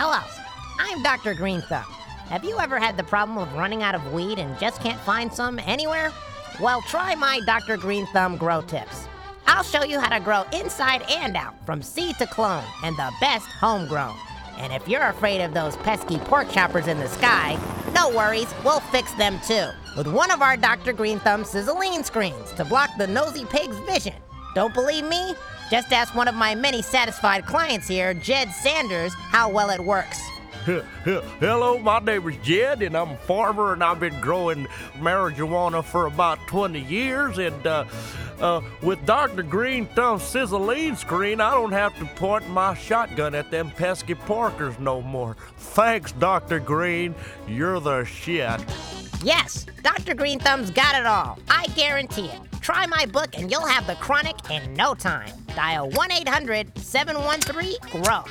Hello, I'm Dr. Green Thumb. Have you ever had the problem of running out of weed and just can't find some anywhere? Well, try my Dr. Green Thumb grow tips. I'll show you how to grow inside and out, from seed to clone, and the best homegrown. And if you're afraid of those pesky pork choppers in the sky, no worries, we'll fix them too, with one of our Dr. Green Thumb sizzling screens to block the nosy pig's vision. Don't believe me? Just ask one of my many satisfied clients here, Jed Sanders, how well it works. Hello, my name is Jed, and I'm a farmer, and I've been growing marijuana for about 20 years, and with Dr. Green Thumb's sizzling screen, I don't have to point my shotgun at them pesky porkers no more. Thanks, Dr. Green. You're the shit. Yes, Dr. Green Thumb's got it all. I guarantee it. Try my book and you'll have the chronic in no time. Dial 1-800-713-GROW.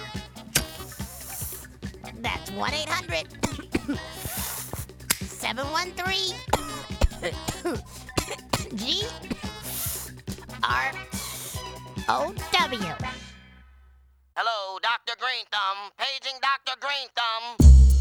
That's 1-800-713-GROW. Hello, Dr. Green Thumb. Paging Dr. Green Thumb.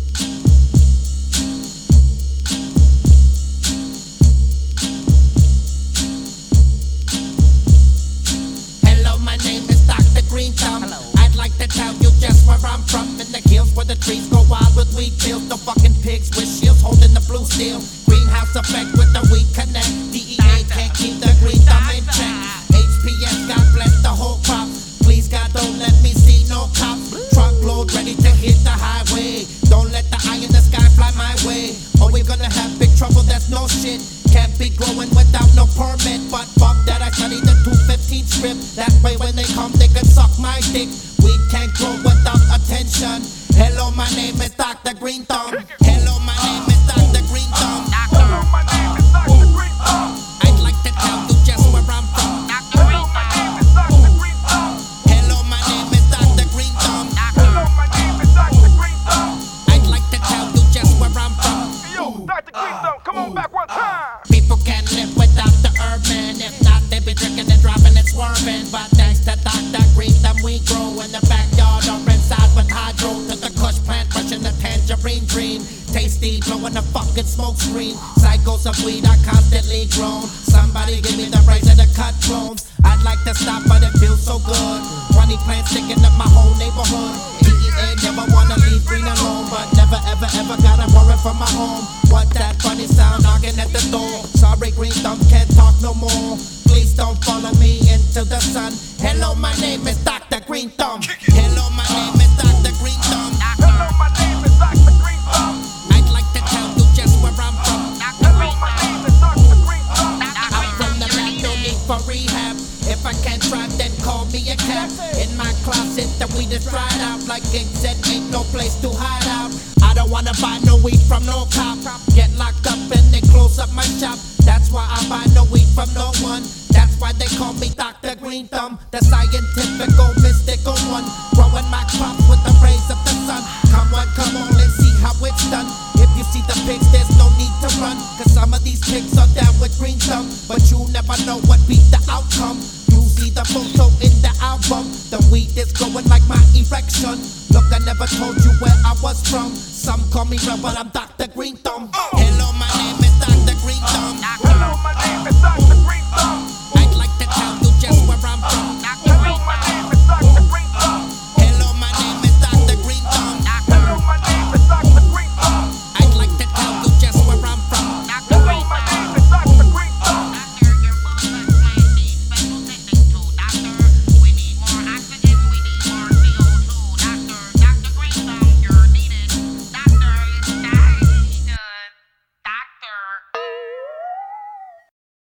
My name is Dr. Green Thumb. Hello. I'd like to tell you just where I'm from. In the hills where the trees go wild with wheat fields. The fucking pigs with shields holding the blue steel. Greenhouse effect with the weed connect. DEA can't keep the green thumb in check. HPS, God bless the whole crop. Please God, don't let me see no cops. Truckload ready to hit the highway. Don't let the eye in the sky fly my way. Or we're gonna have big trouble, that's no shit. Can't be growing without no permit. But fuck that, I studied the 215 script. That way when they come, they can suck my dick. We can't grow without attention. Hello, my name is Dr. Green Thumb. Hello, my name is Dr. Green Thumb. Hello, my name is Dr. Green Thumb. I'd like to tell you just where I'm from. Dr. Green Thumb. Hello, my name is Dr. Green Thumb. Hello, my name is Dr. Green Thumb. I'd like to tell you just where I'm from. Yo, Dr. Green Thumb, come on back one time. People can't live without the herb, man. If not, they be drinking and driving and swerving. But thanks to Dr. Green Thumb, we grow in the backyard or inside with hydro. To the kush plant, brushing the tangerine dream. Tasty, blowing the fucking smoke screen. Cycles of weed are constantly grown. Somebody give me the rights of the cut clones. I'd like to stop, but it feels so good. 20 plants sticking up my whole neighborhood. DEA never wanna leave green alone, but never ever ever gotta worry from my home. What that funny sound knocking at the door? Sorry, Green Thumb can't talk no more. Please don't follow me into the sun. Hello, my name is Dr. Green Thumb. Hello, my name is Dr. Green Thumb. Hello, my name is Dr. Green Thumb. I'd like to tell you just where I'm from. Hello, my name is Dr. Green Thumb. I'm from the land, no need for rehab. If I can't drive, then call me a cab. In my closet, the weed is dried out. Like Gig said, ain't no place to hide out. I don't wanna buy no weed from no cop. Get locked up and they close up my shop. That's why I buy no weed from no one. That's why they call me Dr. Green Thumb, the scientific, mystical one. Growing my crops with the rays of the sun. Come on and see how it's done. If you see the pigs, there's no need to run. Cause some of these pigs are down with Green Thumb. But you never know what be the outcome. You see the photo in the album. The weed is growing like my erection. Look, I never told you where I was from. Some call me real, but I'm Dr. Green Thumb. Hello, my name